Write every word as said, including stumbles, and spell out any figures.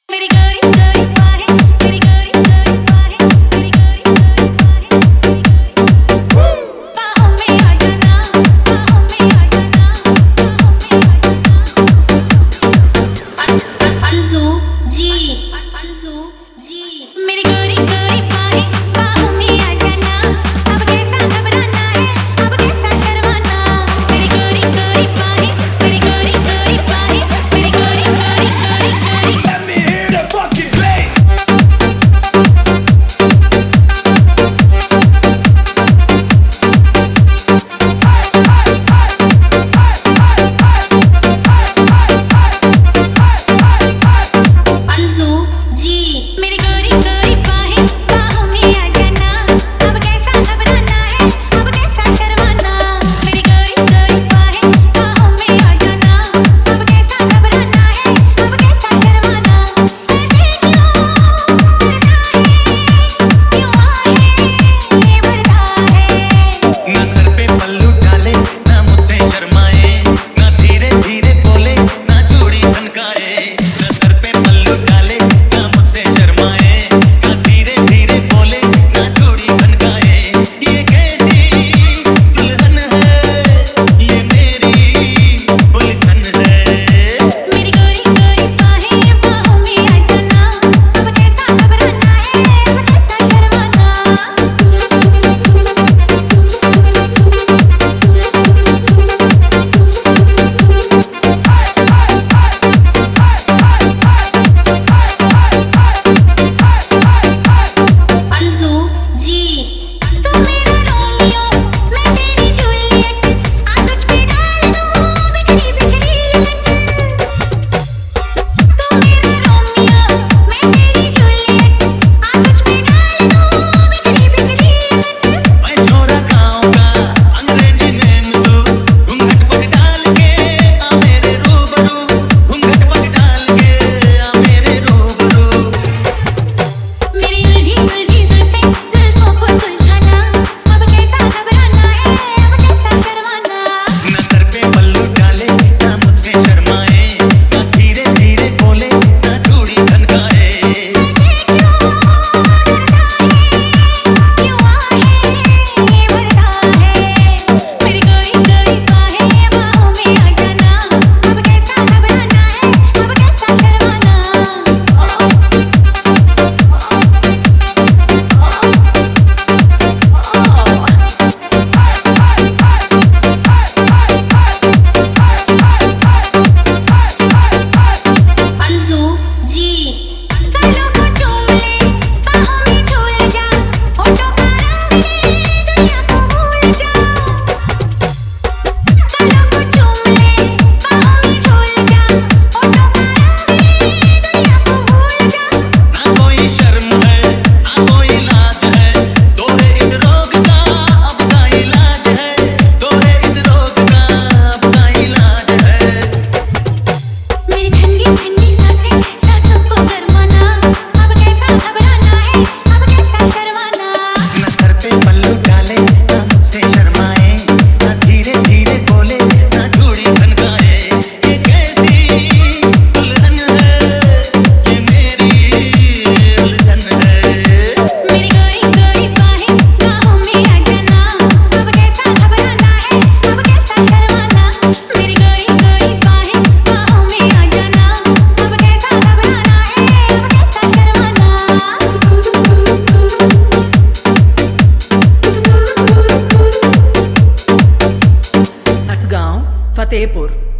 मेरी गोरी गोरी बाहें, मेरी गोरी गोरी बाहें, मेरी गोरी गोरी बाहें, मेरी गोरी बाहों में आ जाना, बाहों में आ जाना, बाहों में आ जाना। अंशु जी, अंशु जी, मेरी गोरी गोरी बाहें, बाहों में आ जाना। अब कैसा घबराना है, अब कैसा शर्माना। मेरी गोरी गोरी बाहें, मेरी गोरी गोरी बाहें, मेरी गोरी गोरी गोरी गोरी। Let me hear the fucking bass. Anshu जी, मेरी गोरी गोरी बाहें, बाहों में आ जाना। अब कैसा घबराना है, अब कैसा शर्माना। मेरी गोरी गोरी बाहें, बाहों में आ जाना। अब कैसा घबराना है, अब कैसा शर्माना। ऐसे क्यों करता है, क्यों आए ये भरता है। ना सर पे पल्लू डाले, ना मुझसे शर्माए, ना धीरे धीरे बोले, ना चूड़ी खनकाए। ना सर पे पल्लू डाले, ना मुझसे शर्माए, ना धीरे धीरे बोले, ना चूड़ी खनकाए। ये कैसी दुल्हन है, ये मेरी उलझन है। मेरी गोरी गोरी बाहें, बाहों में आ जाना। अब कैसा घबराना है, अब कैसा शर्माना। अंशु जी, तू मेरा रोमियो, मैं तेरी जूलियट। आ तुझ पे डाल दूं बिखरी बिखरी लट। तू मेरा रोमियो, मैं तेरी जूलियट। आ तुझ पे डाल दूं बिखरी बिखरी लट। मैं छोरा गाँव का अंग्रेजी नेम तू, घूंघट पट डाल के आ मेरे रूबरू, घूंघट पट डाल के आ मेरे रूबरू। मेरी उलझी उलझी जुल्फें, जुल्फों को सुलझाना। अब कैसा घबराना है, अब कैसा शर्माना। ना सर पे पल्लू डाले, ना मुझसे शर्माए, ना धीरे धीरे बोले, ना चूड़ी खनकाए। ऐसे क्यों करता है, क्यों आए ये भरता है। मेरी गोरी गोरी बाहें, बाहों में आ जाना। अब कैसा घबराना है, अब कैसा शर्माना। अंशु जी, गालों को चूम ले, बाहों में झूल जा। होठों का रंग ले, दुनिया को भूल जा। गालों को चूम ले, बाहों में झूल जा। होठों का रंग ले, दुनिया को भूल जा। ना कोई शर्म है, ना कोई लाज है, तोरे इस रोग का अब का इलाज है, तोरे इस रोग का अब का इलाज है। मेरी ठंडी ठंडी सांसें, सांसों को गरमाना। अब कैसा घबराना है, अब कैसा शर्माना। ना सर पे पल्लू डाले, ना मुझसे शर्माए, ना धीरे धीरे बोले, ना चूड़ी खनकाए। ये कैसी दुल्हन है, ये मेरी उलझन है। मेरी गोरी गोरी बाहें, बाहों में आ जाना। अब कैसा घबराना है, अब कैसा शर्माना। मेरी गोरी गोरी बाहें, बाहों में आ जाना। अब कैसा घबराना है, अब कैसा शर्माना। हटगांव, फतेहपुर।